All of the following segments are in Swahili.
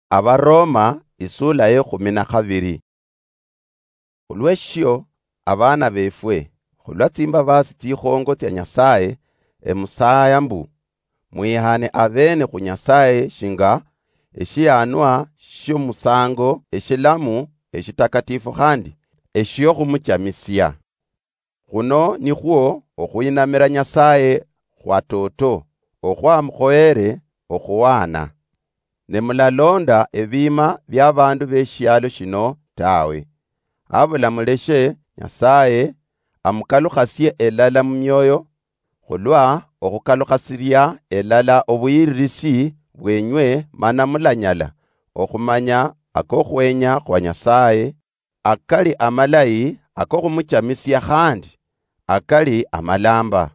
Abaroma isula ye 12. Ulweshyo abana befwe khulwatsimba basi tikhongo tya Nyasaye emusaya mbu mwihane abene khu Nyasaye shinga eshiyanwa sh'omusango eshilamu eshitakatifu khandi eshiyo khumuchamisya. Khuno nikhwo okhwinamira Nyasaye khwa toto okhwamukhoere okhuwana. Nemulalonda ebima bya bandu beshialo shino tawe. Abula muleshe Nyasaye amukalukhasye elala mu myoyo khulwa okhukalukhasirya elala obuyirisi bwenywe mana mulanyala okhumanya akokhwenya khwa Nyasaye akali amalayi akokhumuchamisya khandi akali amalamba.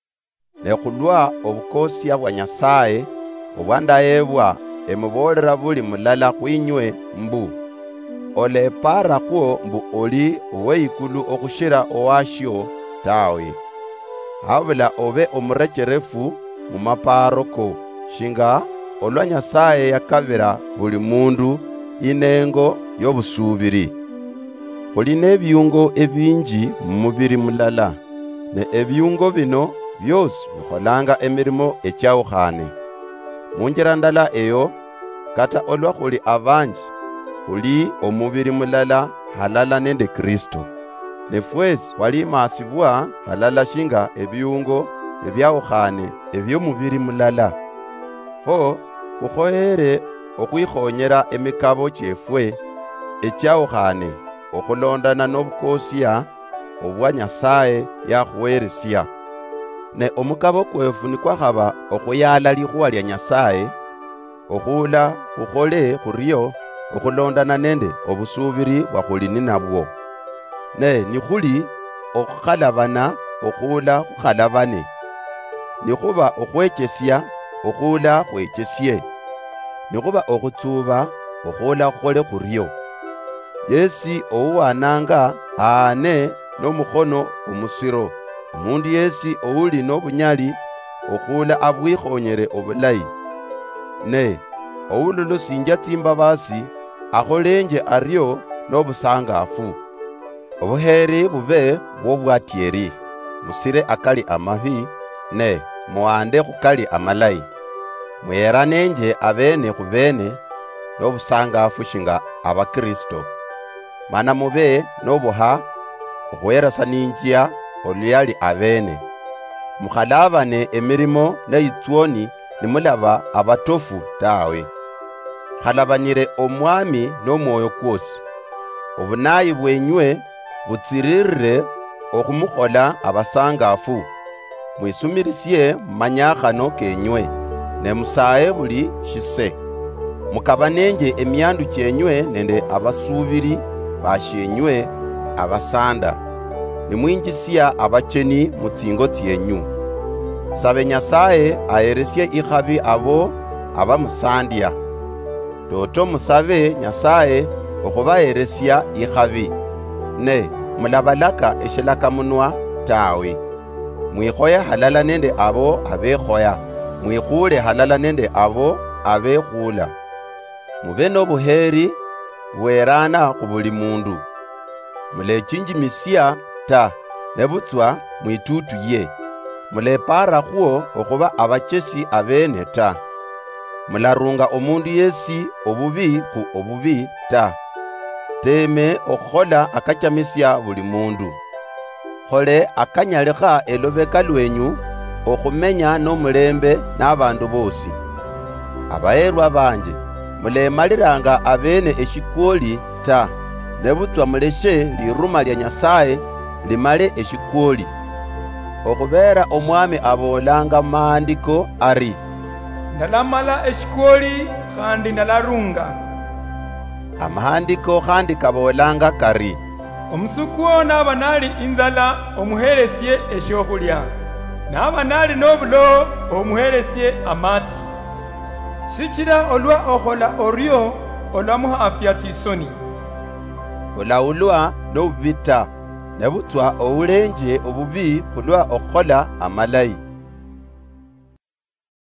Ne khulwa obukosya bwa Nyasaye obwandayebwa emubolera buli mulala khwinywe mbu olepara khwo mbu oli uweikulu okhushira owashyo tawe. Habula obe omurecherefu mu maparo ko shinga olwa Nyasaye yakabira buli mundu inengo y'obusubiri. Khuli n'ebyungo ebingi mu mubiri mulala, ne ebyungo bino byosi bikholanga emirimo ekyawukhane. Munjira ndala eyo kata olwa khuli abanji khuli omubiri mulala halala nende Kristo. Nefwesi khwalimasibwa halala shinga ebyungo ebyawukhane eby'omubiri mulala. Ho khukhoere okhwikhonyera emikabo kyefwe ekyawukhane okhulondana n'obukosya obwa Nyasaye yakhuweresya. Ne omukabo kwefu nikwakhaba okhuyala likhuwa lya Nyasaye okhula khukhole khuryo okhulondana nende obusubiri bwakhuli ninabwo. Ne nikhuli okhukhalabana okhula khukhalabane. Nikhuba okhwechesya okhula khwechesye. Nikhuba okhutsuba okhula khukhole khuryo. Yesi ouwananga aane n'omukhono omusiro. Umundu yesi ouli n'obunyali okhula abwikhonyere obulayi. Ne oululusinja tsimba basi akholenje aryo n'obusangafu. Obuheri bube bwobwatyeri. Musire akali amabi ne muwande khukali amalayi. Mweranenje abene khubene n'obusangafu shinga abakristo. Mana mube n'obuha okhwerasaninjya oluyali abene. Mukhalabane emirimo neitswoni nimulaba abatofu tawe. Khalabanire omwami n'omwoyo kwosi. Obunayi bwenywe butsiririre okhumukhola abasangafu. Mwisumirisye mumanyakhano kenywe ne musaye buli shise. Mukabanenje emyandu kyenywe nende abasubiri bashenywe abasanda. Nimwinjisya abacheni mutsingo tyenyu. Sabe Nyasaye ayeresye ikhabi abo abamusandya. Toto musabe Nyasaye okhubayeresya ikhabi. Ne mulabalaka eshilakamunwa tawe. Mwikhoya halala nende abo abekhoya. Mwikhule halala nende abo abekhula. Mube n'obuheri bwerana khu buli mundu. Mulechinjimisya ta nebutswa mwitutuye. Mulepara khwo okhuba abachesi abene ta. Mularunga omundu yesi obubi khu obubi ta. Teme okhukhola akachamisya buli mundu. Khole akanyalikha elobeka lwenyu okhumenya n'omulembe n'abandu bosi. Abayerwa banje mulemaliranga abene eshikwoli ta. Nebutswa muleshe liruma lya Nyasaye limale eshikwoli. Okhubera omwami abolanga maandiko ari ndalamala eshikwoli khandi ndalarunga. Amahandiko khandi kabolanga kari omusukuwo naba nali inzala omuheresye eshokhulya, naba nali n'obulo omuheresye amatsi. Shikira olwa okhola oryo olamuha afya tisoni. Olaulwa n'obubita nebutswa oulenje obubi khulwa okhola amalayi.